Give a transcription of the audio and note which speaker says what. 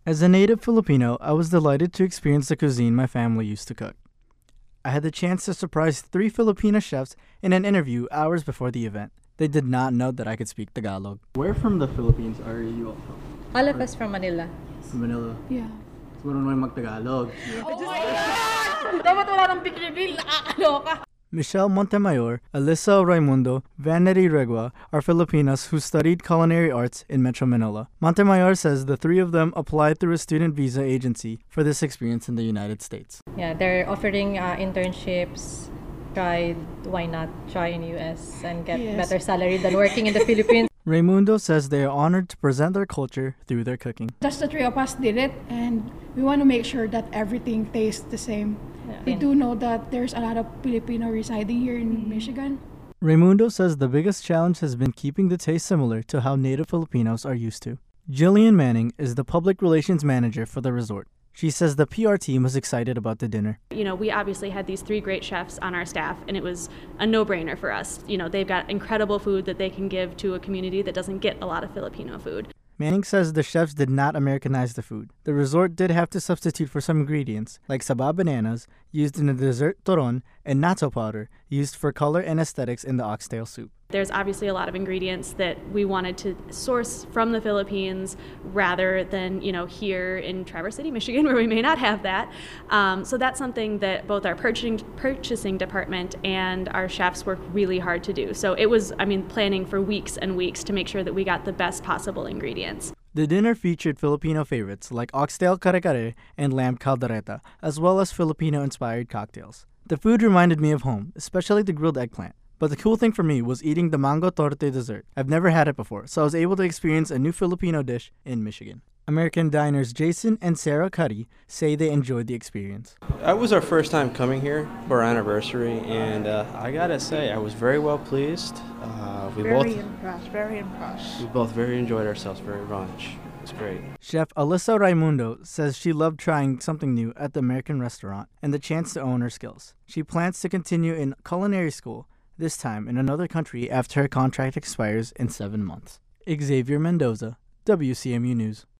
Speaker 1: As a native Filipino, I was delighted to experience the cuisine my family used to cook. I had the chance to surprise 3 Filipino chefs in an interview hours before the event. They did not know that I could speak Tagalog. Where from the Philippines are you all from?
Speaker 2: All of us from Manila.
Speaker 1: Manila.
Speaker 3: Yeah.
Speaker 1: So, marunong mag-Tagalog.
Speaker 3: Dapat wala nang big reveal. Nakakaloka.
Speaker 1: Michelle Montemayor, Alyssa Raimundo, Vanity Regua are Filipinas who studied culinary arts in Metro Manila. Montemayor says the 3 of them applied through a student visa agency for this experience in the United States.
Speaker 2: Yeah, they're offering internships. Why not try in US and get better salary than working in the Philippines?
Speaker 1: Raimundo says they are honored to present their culture through their cooking.
Speaker 3: Just the 3 of us did it, and we want to make sure that everything tastes the same. We do know that there's a lot of Filipino residing here in Michigan.
Speaker 1: Raimundo says the biggest challenge has been keeping the taste similar to how native Filipinos are used to. Jillian Manning is the public relations manager for the resort. She says the PR team was excited about the dinner.
Speaker 4: You know, we obviously had these 3 great chefs on our staff, and it was a no-brainer for us. You know, they've got incredible food that they can give to a community that doesn't get a lot of Filipino food.
Speaker 1: Manning says the chefs did not Americanize the food. The resort did have to substitute for some ingredients, like saba bananas, used in the dessert toron, and natto powder, used for color and aesthetics in the oxtail soup.
Speaker 4: There's obviously a lot of ingredients that we wanted to source from the Philippines rather than, you know, here in Traverse City, Michigan, where we may not have that. So that's something that both our purchasing department and our chefs worked really hard to do. So it was, planning for weeks and weeks to make sure that we got the best possible ingredients.
Speaker 1: The dinner featured Filipino favorites like oxtail kare-kare and lamb caldereta, as well as Filipino-inspired cocktails. The food reminded me of home, especially the grilled eggplant. But the cool thing for me was eating the mango torte dessert. I've never had it before, so I was able to experience a new Filipino dish in Michigan. American diners Jason and Sarah Cuddy say they enjoyed the experience.
Speaker 5: It was our first time coming here for our anniversary, and I gotta say, I was very well pleased. We
Speaker 3: Very impressed.
Speaker 5: We both very enjoyed ourselves very much. It's great.
Speaker 1: Chef Alyssa Raimundo says she loved trying something new at the American restaurant and the chance to own her skills. She plans to continue in culinary school, this time in another country after her contract expires in 7 months. Xavier Mendoza, WCMU News.